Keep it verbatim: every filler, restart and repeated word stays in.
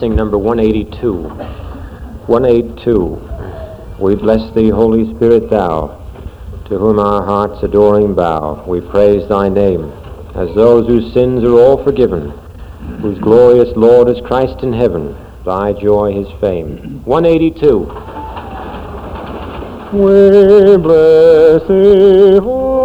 sing number one eighty-two. one eighty-two. We bless thee, Holy Spirit, thou, to whom our hearts adoring bow. We praise thy name, as those whose sins are all forgiven, whose glorious Lord is Christ in heaven, thy joy his fame. one eighty-two. We bless thee,